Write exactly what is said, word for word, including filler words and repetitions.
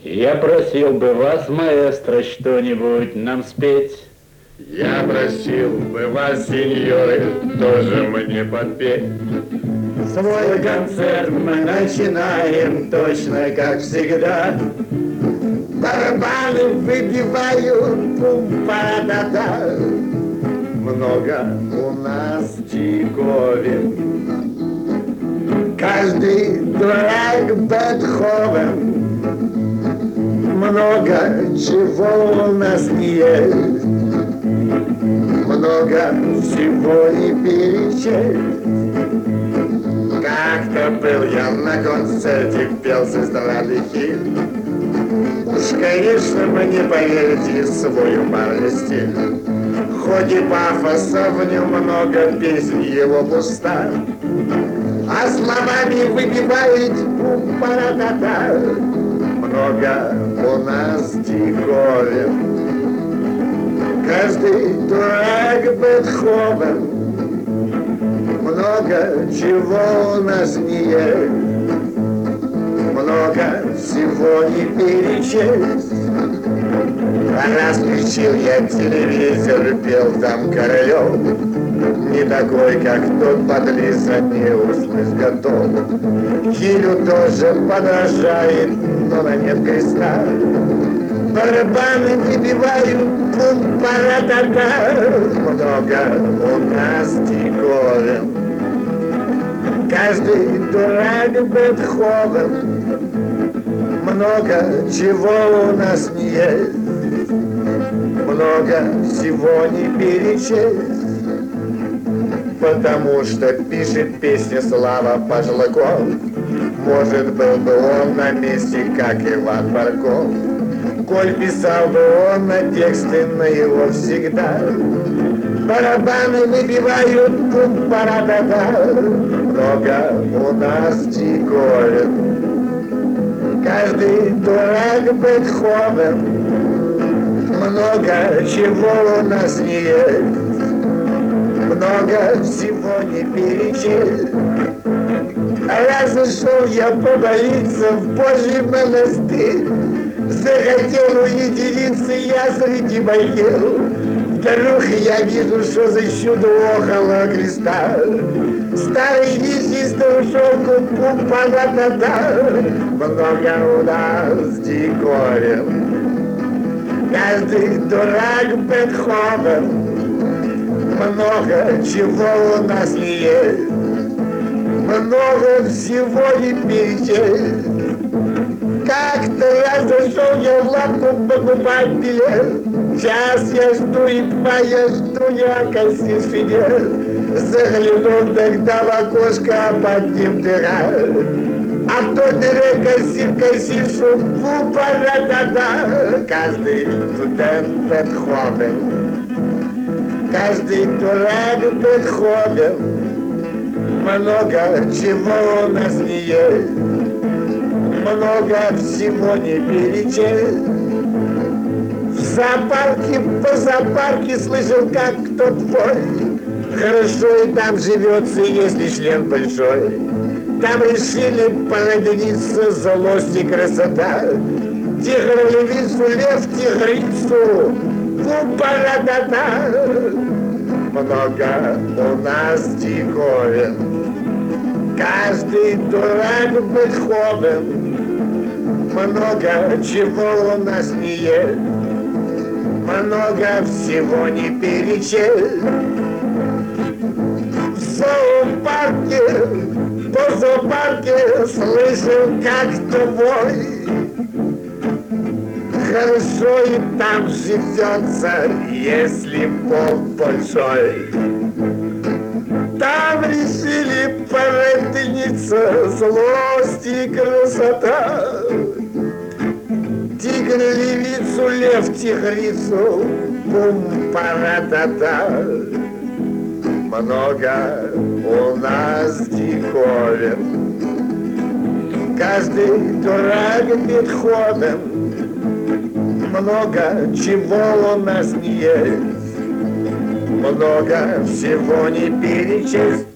Я просил бы вас, маэстро, что-нибудь нам спеть. Я просил бы вас, сеньоры, тоже мне подпеть. Свой концерт мы начинаем точно как всегда. Барабаны выбивают пум-па-да-да. Много у нас диковин. Каждый дурак Бетховен. Много чего у нас не есть. Много всего не перечесть. Как-то был я на концерте, пел с эстрады хит. Уж, конечно, вы не поверите в свой умарный стиль. Хоть и пафоса в нем много, песнь его пуста, а словами выбивает пум-па-да-да. Много у нас диковин. Каждый дурак Бетховен. Много чего у нас не есть. Много всего не перечесть. Раз включил я телевизор, пел там Королев. Не такой, как тот подлиза, не услышь готов. Килю тоже подражает, но на нет креста. Барабаны выбивают пум-па-да-да. Много у нас диковин. Каждый дурак Бетховен. Много чего у нас не есть. Много всего не перечесть. Потому что пишет песни Слава Пожилаков. Может, был бы он на месте, как Иван Барков. Коль писал бы он на тексты, на его всегда. Барабаны выбивают пум-па-да-да. Много у нас диковин. Каждый дурак Бетховен. Много чего у нас не есть. Много всего не перечесть. Раз зашел я помолиться в Божий монастырь. Захотел уединиться я среди могил. Вдруг я вижу, что за чудо около креста. Старый весистый ушел пум-па-да-да-да. Много у нас диковин. Каждый дурак Бетховен. Много чего у нас не есть. Много всего не перечесть. Как-то я зашел я в лавку покупать билет. Час я жду и два я жду, я кассир сидел. Заглянул тогда в окошко, а под ним дыра. А в той дыре кассир, кассир, шум, пум-па-да-да-да. Каждый студент Бетховен. Каждый дурак Бетховен. Много чего у нас не есть. Много всего не перечесть. В зоопарке, по зоопарке слышал, как кто твой. Хорошо и там живется, если член большой. Там решили породниться злость и красота. Тигр, львицу, лев, тигрицу. Пум-па-да-да-да. Много у нас диковин. Каждый дурак Бетховен. Много чего у нас не есть. Много всего не перечесть. В зоопарке, по зоопарке слышал, как твой. Хорошо и там живется, если пол большой. Там решили породниться злость и красота. Тигр, львицу, лев, тигрицу, пум-па-да-да-да. Много у нас диковин. Каждый дурак Бетховен. Много чего у нас не есть. Много всего не перечесть.